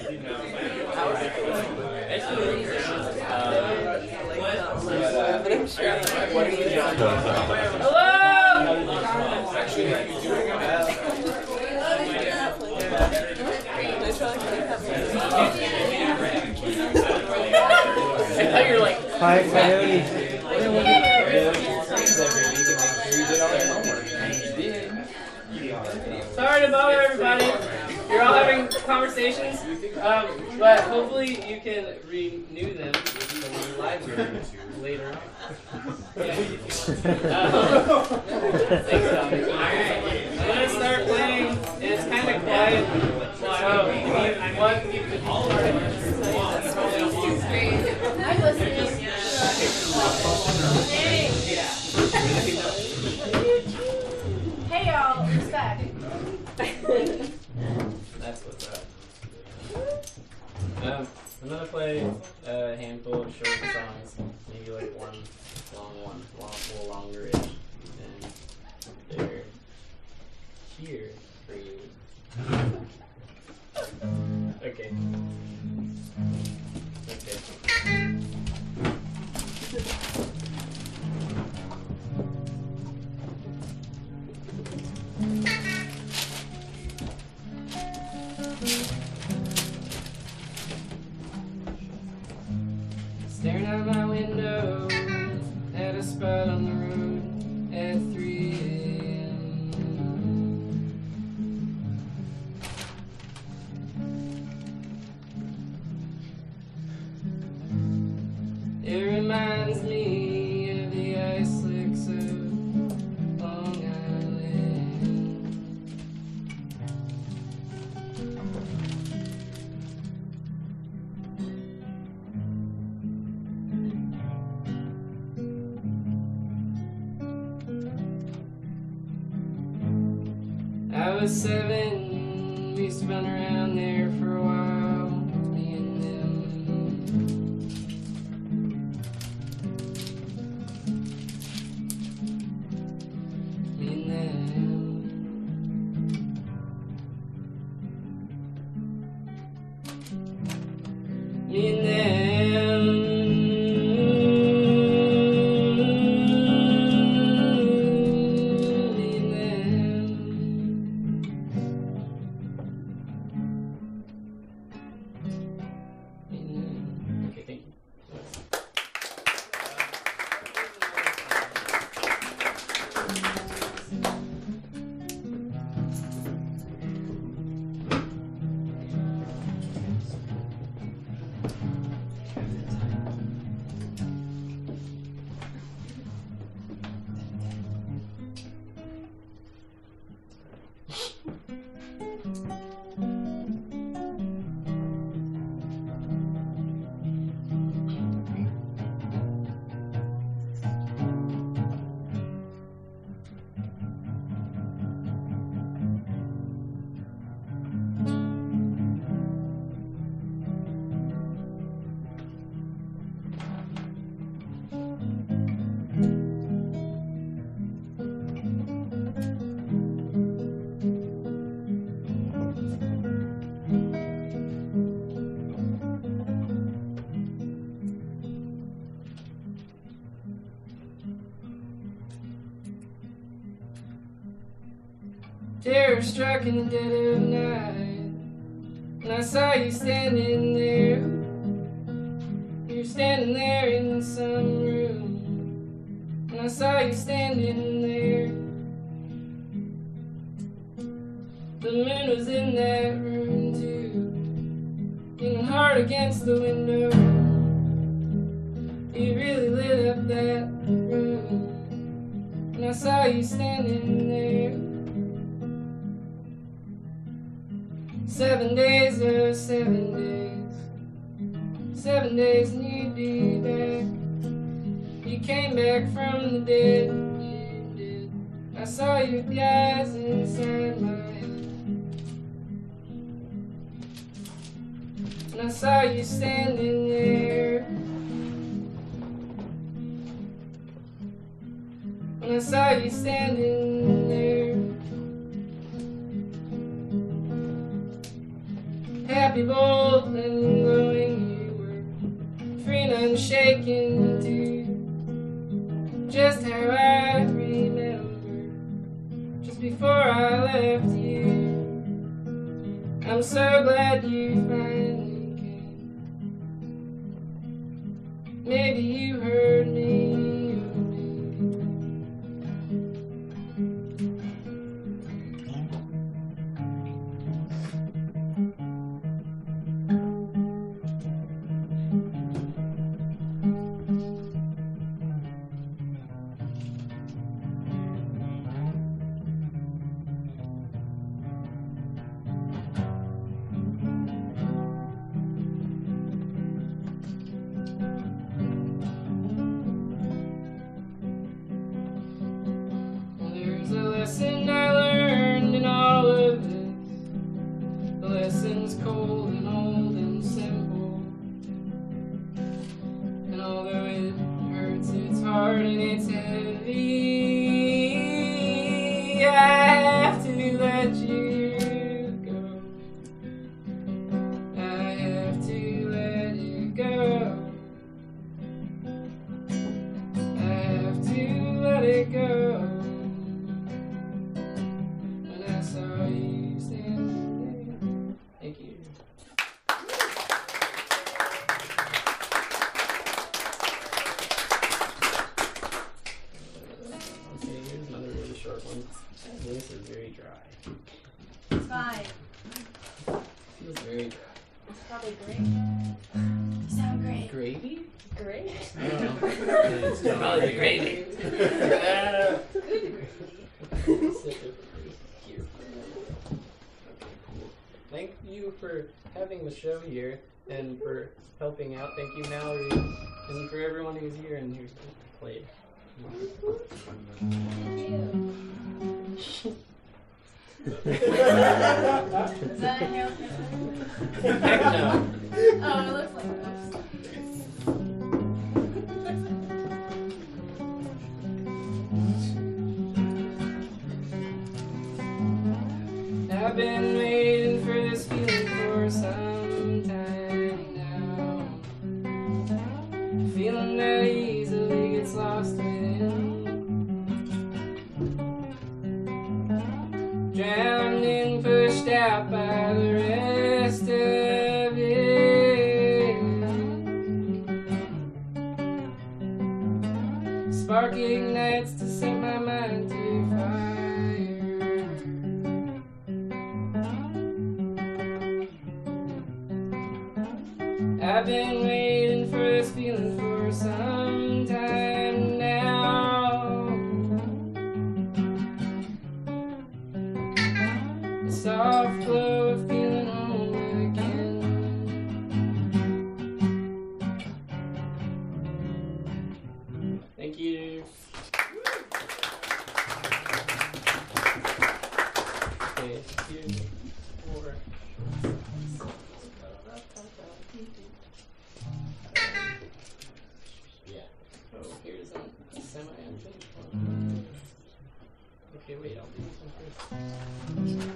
Hi, Coyote. Sorry to bother everybody. You're all having conversations, but hopefully you can renew them in the library later on. Thanks, Tommy. I'm gonna start playing. It's kind of quiet. I'm listening. Hey y'all, respect. That's what's up. I'm gonna play a handful of short songs, maybe like one long, a little longer-ish, and they're here for you. Okay. Staring out my window at a spot on the road at 3 a.m. It reminds me of the ice slicks of Long Island. I was 7, we spun around there for a while, me and them. Me and them. Me and them. Me and them. Okay, thank you. Terror struck in the dead of night, and I saw you standing there. You're standing there in some room, and I saw you standing there. The moon was in that room too, getting hard against the window. You really lit up that room, and I saw you standing there. 7 days of 7 days, 7 days and you'd be back. You came back from the dead, you did. I saw you with the eyes inside my head, and I saw you standing there. And I saw you standing there. happy, bold, and glowing. You were free and unshaken too. Just how I remember, just before I left you. I'm so glad you finally came. Maybe you heard me. There's a lesson I learned in all of this. The lesson's cold and old and simple. And although it hurts, it's hard and it's heavy. I have to let you go. I have to let it go. I have to let it go. When I saw you standing there. Thank you. Okay, here's another really short one. This is very dry. It's fine. Feels very dry. It's probably great. You sound great. Gravy? Great. I don't know. It's probably the gravy. Thank you for having the show here and for helping out. Thank you, Mallory, and for everyone who's here and who's played. Thank you. Is that in your Heck no. Oh, it looks like this. I've been waiting for this feeling for some time now. Feeling that easily gets lost within. Drowned and pushed out by the rest of it. Spark ignites to set my mind to fire. I've been waiting for this feeling for some time now. The soft glow of feeling home again. Thank you. Okay, here's more. Oh, here's a semi-unfinished one. Okay, wait, I'll do this one first.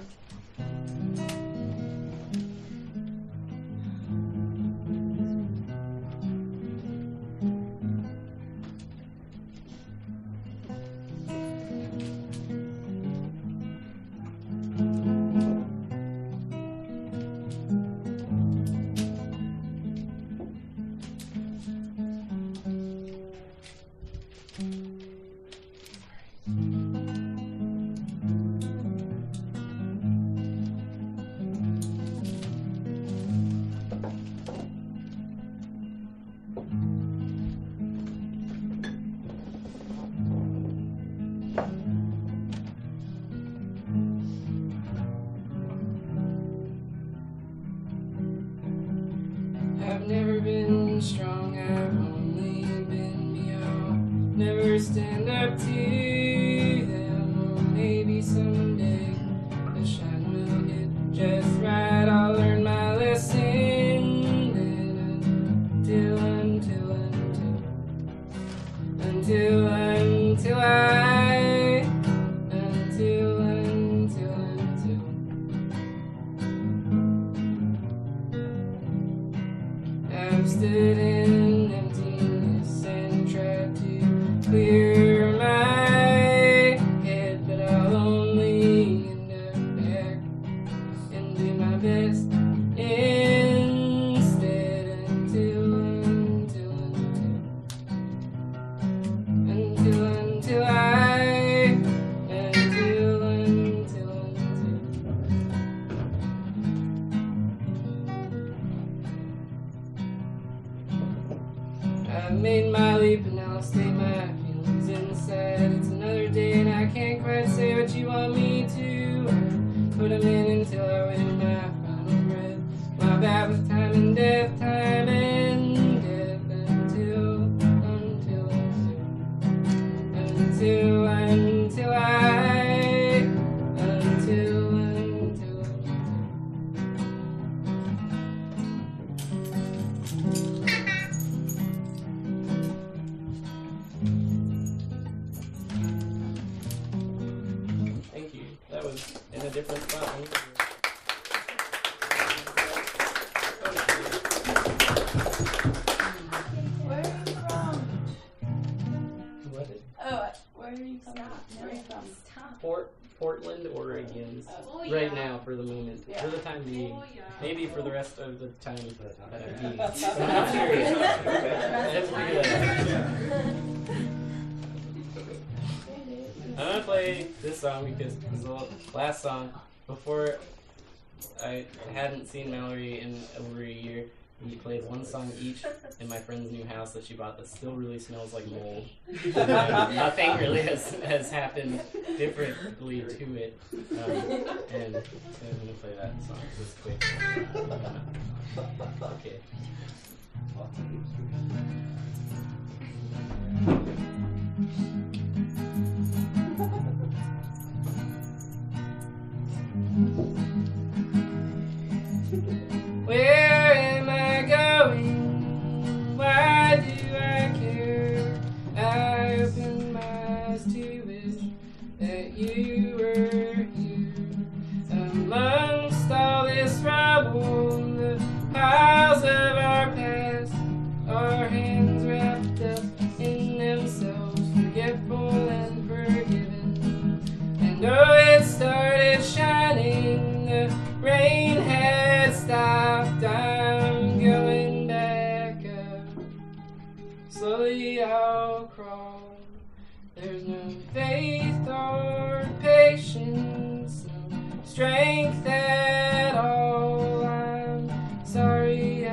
I've never been strong, I've only been me. I'll never stand up to them. Or maybe someday the shine will hit just right. I'll learn my lesson then. Until I've stood in emptiness and tried to clear my head, but I'll only end up back and do my best instead until I've made my leap and I'll stay my feelings inside. It's another day and I can't quite say what you want me to. I put them in until I win my final breath. My bout with time and death Thank you. That was in a different spot. Where are you from? What? Oh, where are you from? Where are you from? Portland, Oregon. Oh, right yeah. now, for the moment, Yeah. for the time being. Oh, yeah. Maybe for the rest of the time that I'm being. I'm not serious. I have to figure that out. I'm gonna play this song because it's the last song before I hadn't seen Mallory in over a year. We played one song each in my friend's new house that she bought that still really smells like mold. Nothing really has happened differently to it. And so I'm going to play that song just quick. Okay. Where am I going? Why do I care? I opened my eyes to wish that you were here. Amongst all this rubble, the piles of our past, our hands wrapped up in themselves, forgetful and forgiven. And oh, it started shining, the rain had stopped, I'm going back up. Slowly I'll crawl. There's no faith or patience, no strength at all. I'm sorry,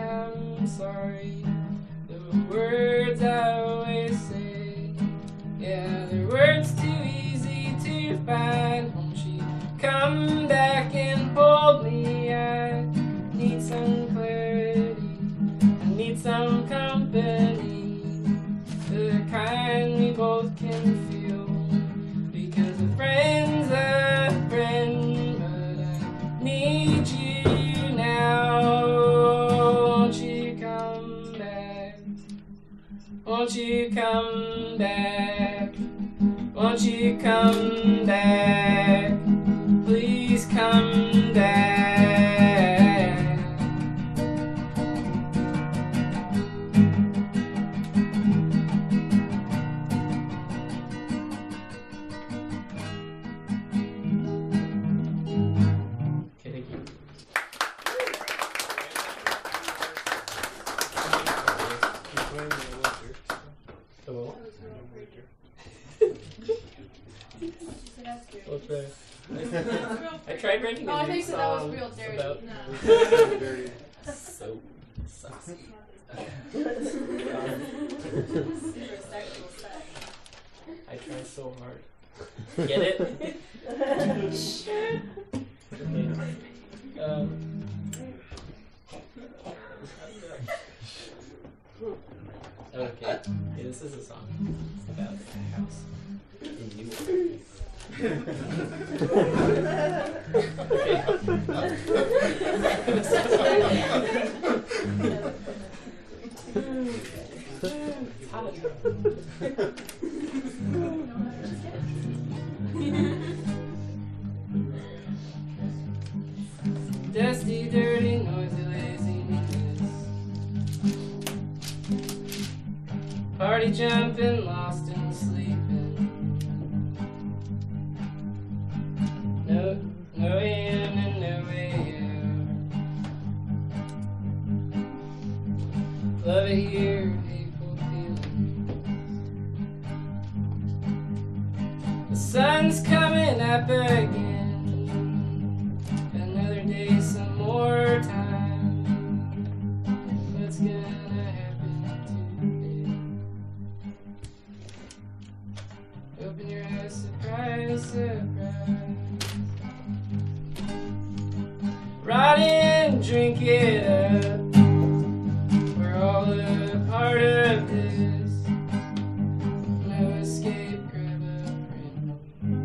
the words I always say. Yeah, they're words too easy to find. Won't you come back and hold me? I need some clarity, I need some company, the kind we both can feel. Because a friend's a friend, but I need you now. Won't you come back? Won't you come back? Won't you come back? Please come back. Okay, thank you. Hello? I'll try. I tried writing Oh, a I new think so. That was song real dirty. about No. so saucy. I tried so hard. Get it? Okay. Okay, this is a song about a house in New York. Dusty, dirty, noisy laziness. party jumping, lost and sleeping. No way in and no way out. Love it here, hateful feeling. The sun's coming up again. Another day, some more time. What's gonna happen today? Open your eyes, surprise, surprise. Ride in, drink it up. We're all a part of this. No escape, grab a friend.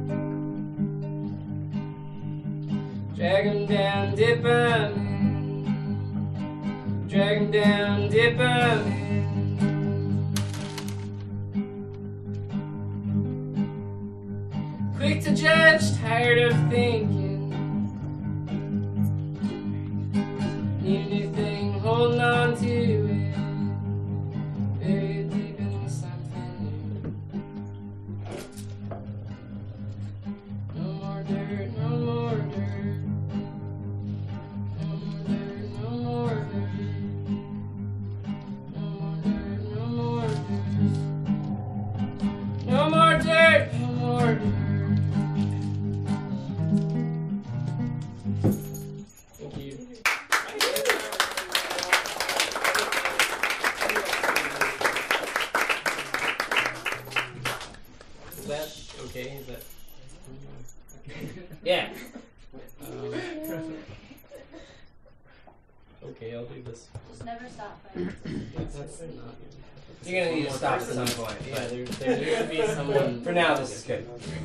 Drag 'em down, dip 'em in. Drag 'em down, dip 'em in. Quick to judge, tired of thinking. Need a new thing, holding on to it. Buried deep in something new. No more dirt, no more dirt. No more dirt, no more dirt. No more dirt, no more dirt. No more dirt, no more dirt. Thank you. Is that okay? Is that? Yeah. Okay, I'll do this. Just never stop fighting. That's not good. You're gonna need to stop at some point. Yeah, But there needs to be someone. for now, this is good.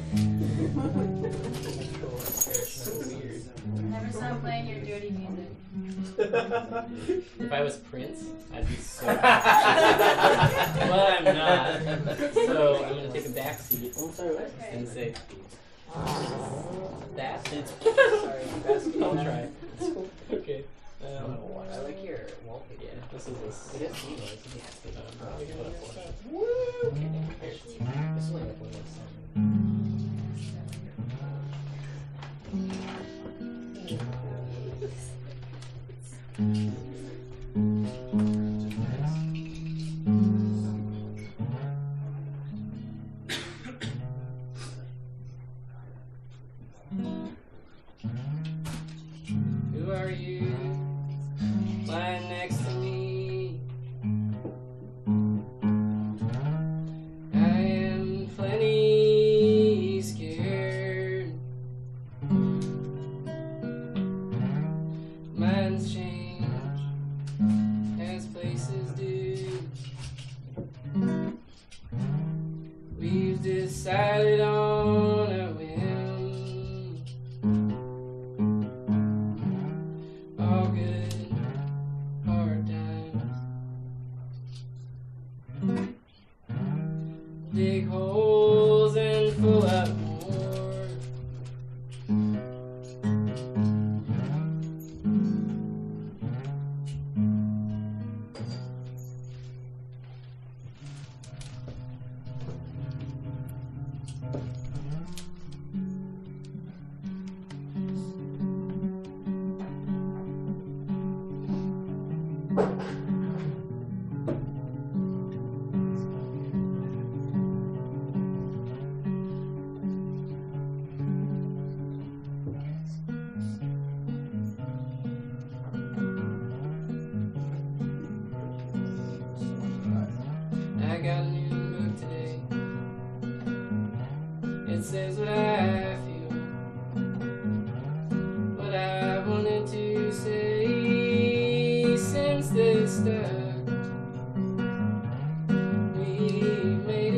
Weird. Never stop playing your dirty music. If I was Prince, I'd be so happy. Well, I'm not. So I'm gonna take a back seat and say, that's it. I'll try. Okay. I like your wallpaper. Yeah, this is this. It is seamless. We can put up one. This is only like one of those. Who are you? Lying next to me. I am plenty scared. Minds change as places do. We've decided on a whim. All good, hard times. Dig holes and pull out more. I got a new book today. It says what I feel, what I wanted to say since the start. We made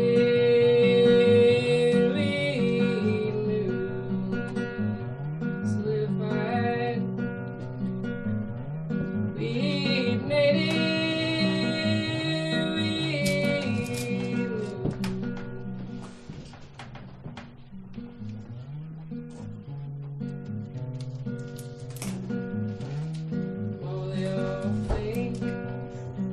it, we moved, solidified. We made it. Oh, they all think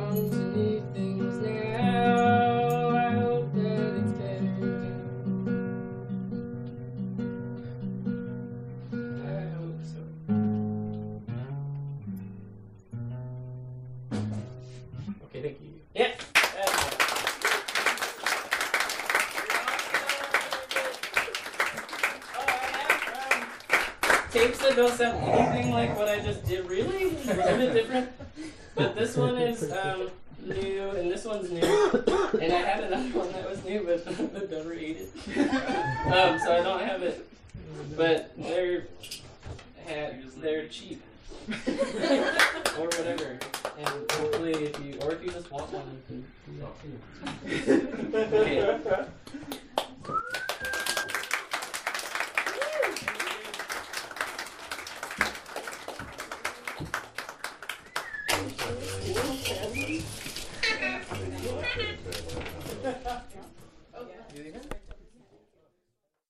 on to new things now. I hope that it's better now. I hope so. Okay, thank you. Yeah. Tapes that don't sound anything like what I just did, really? A little bit different. But this one is new, and this one's new. And I had another one that was new, but the Dover ate it. So I don't have it. But they're cheap. Or whatever. And hopefully if you just want one, you can do that too. Okay.